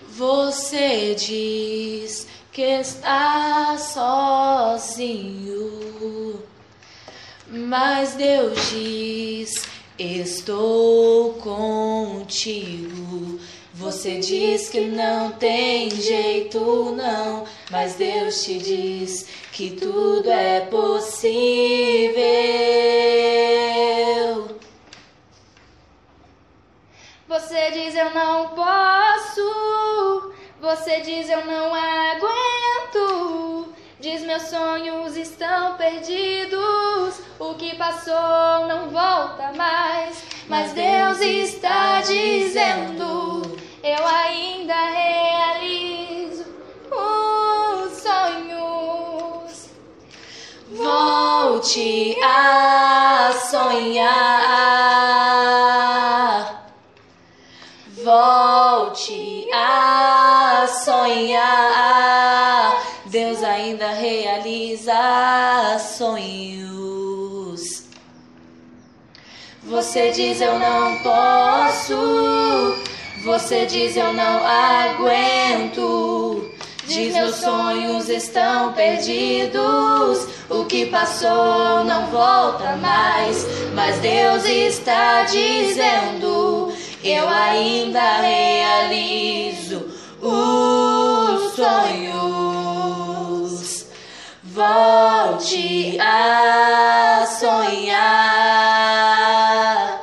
Você diz que está sozinho, mas Deus diz: estou contigo. Você diz que não tem jeito não, mas Deus te diz que tudo é possível. Você diz eu não posso, você diz eu não aguento, diz meus sonhos estão perdidos, o que passou não volta mais, mas Deus está dizendo, eu ainda realizo os sonhos. Volte a sonhar. Volte a sonhar. Deus ainda realiza sonhos. Você diz eu não posso, você diz eu não aguento, diz meus sonhos estão perdidos, o que passou não volta mais, mas Deus está dizendo, eu ainda realizo os sonhos. Volte a sonhar.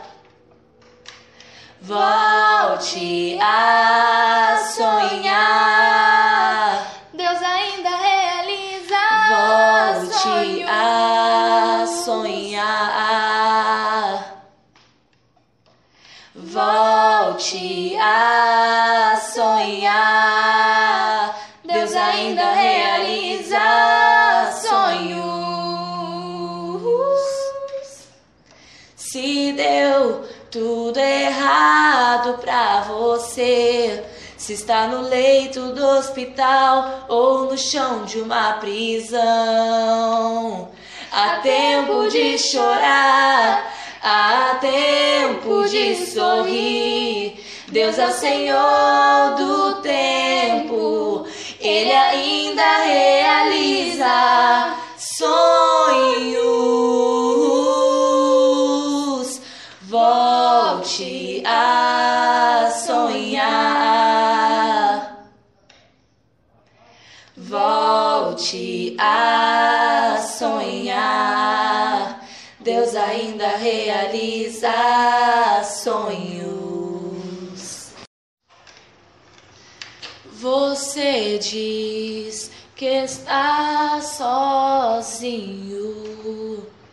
Volte a sonhar. Deus ainda realiza Volte a sonhar. Volte a sonhar. Deus ainda realiza sonhos. Se deu tudo errado pra você, se está no leito do hospital ou no chão de uma prisão, há tempo de chorar, há tempo de sorrir. Deus é o Senhor do tempo, Ele ainda realiza sonhos. Volte a sonhar. Volte a sonhar. Deus ainda realiza sonhos. Você diz que está sozinho,